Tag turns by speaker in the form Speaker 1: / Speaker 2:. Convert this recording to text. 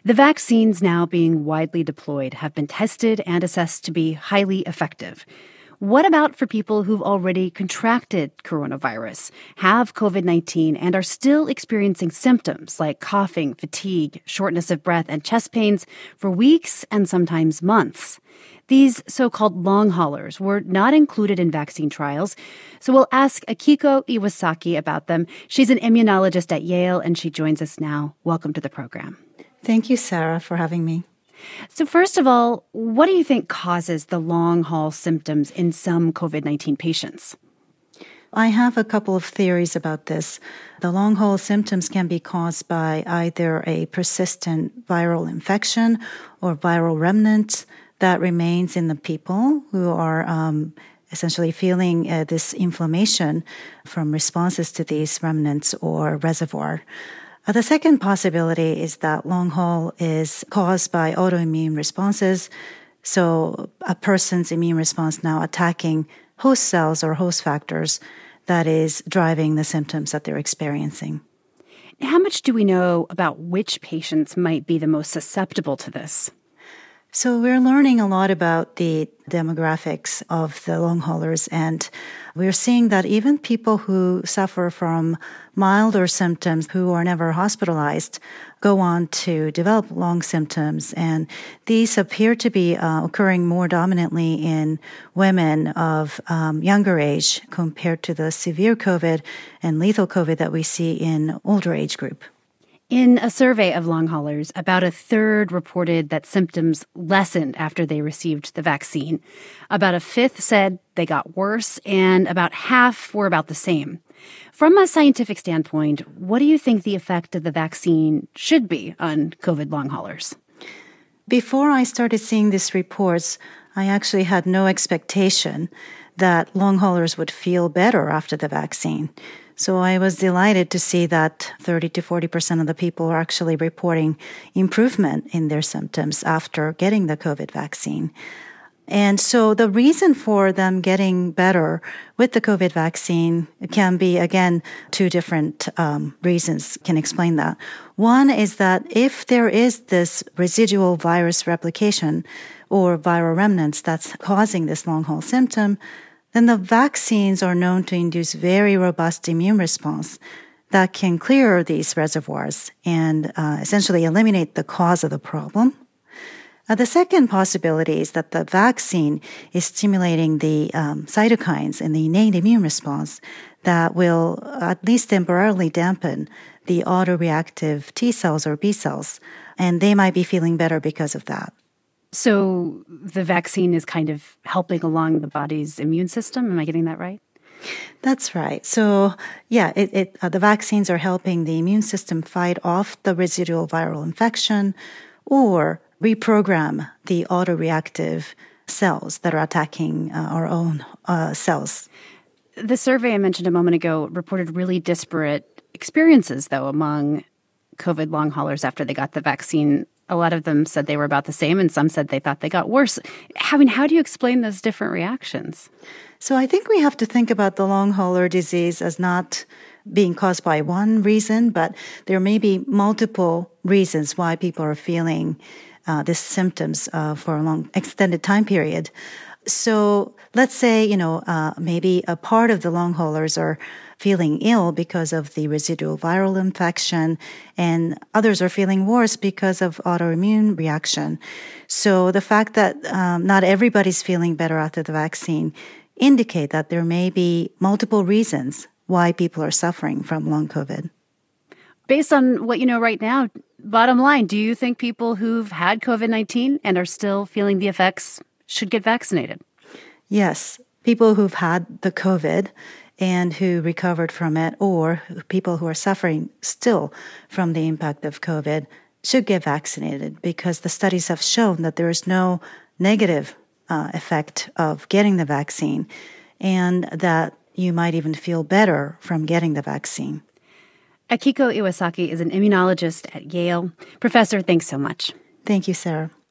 Speaker 1: The vaccines now being widely deployed have been tested and assessed to be highly effective. What about for people who've already contracted coronavirus, have COVID-19, and are still experiencing symptoms like coughing, fatigue, shortness of breath, and chest pains for weeks and sometimes months? These so-called long haulers were not included in vaccine trials, so we'll ask Akiko Iwasaki about them. She's an immunologist at Yale, and she joins us now. Welcome to the program.
Speaker 2: Thank you, Sarah, for having me.
Speaker 1: So first of all, what do you think causes the long-haul symptoms in some COVID-19 patients?
Speaker 2: I have a couple of theories about this. The long-haul symptoms can be caused by either a persistent viral infection or viral remnants that remains in the people who are essentially feeling this inflammation from responses to these remnants or reservoir. The second possibility is that long haul is caused by autoimmune responses. So a person's immune response now attacking host cells or host factors that is driving the symptoms that they're experiencing.
Speaker 1: How much do we know about which patients might be the most susceptible to this?
Speaker 2: So we're learning a lot about the demographics of the long haulers, and we're seeing that even people who suffer from milder symptoms who are never hospitalized go on to develop long symptoms, and these appear to be occurring more dominantly in women of younger age compared to the severe COVID and lethal COVID that we see in older age group.
Speaker 1: In a survey of long haulers, about a third reported that symptoms lessened after they received the vaccine. About a fifth said they got worse, and about half were about the same. From a scientific standpoint, what do you think the effect of the vaccine should be on COVID long haulers?
Speaker 2: Before I started seeing these reports, I actually had no expectation that long haulers would feel better after the vaccine. So I was delighted to see that 30 to 40% of the people are actually reporting improvement in their symptoms after getting the COVID vaccine. And so the reason for them getting better with the COVID vaccine can be, again, two different reasons can explain that. One is that if there is this residual virus replication or viral remnants that's causing this long haul symptom, then the vaccines are known to induce very robust immune response that can clear these reservoirs and essentially eliminate the cause of the problem. The second possibility is that the vaccine is stimulating the cytokines in the innate immune response that will at least temporarily dampen the autoreactive T cells or B cells, and they might be feeling better because of that.
Speaker 1: So the vaccine is kind of helping along the body's immune system. Am I getting that right?
Speaker 2: That's right. So, yeah, the vaccines are helping the immune system fight off the residual viral infection or reprogram the autoreactive cells that are attacking our own cells.
Speaker 1: The survey I mentioned a moment ago reported really disparate experiences, though, among COVID long haulers after they got the vaccine. A lot of them said they were about the same, and some said they thought they got worse. How do you explain those different reactions?
Speaker 2: So I think we have to think about the long hauler disease as not being caused by one reason, but there may be multiple reasons why people are feeling these symptoms for a long extended time period. So let's say, maybe a part of the long haulers are feeling ill because of the residual viral infection, and others are feeling worse because of autoimmune reaction. So the fact that not everybody's feeling better after the vaccine indicate that there may be multiple reasons why people are suffering from long COVID.
Speaker 1: Based on what you know right now, bottom line, do you think people who've had COVID-19 and are still feeling the effects should get vaccinated?
Speaker 2: Yes, people who've had the COVID and who recovered from it, or people who are suffering still from the impact of COVID, should get vaccinated because the studies have shown that there is no negative effect of getting the vaccine and that you might even feel better from getting the vaccine.
Speaker 1: Akiko Iwasaki is an immunologist at Yale. Professor, thanks so much.
Speaker 2: Thank you, Sarah.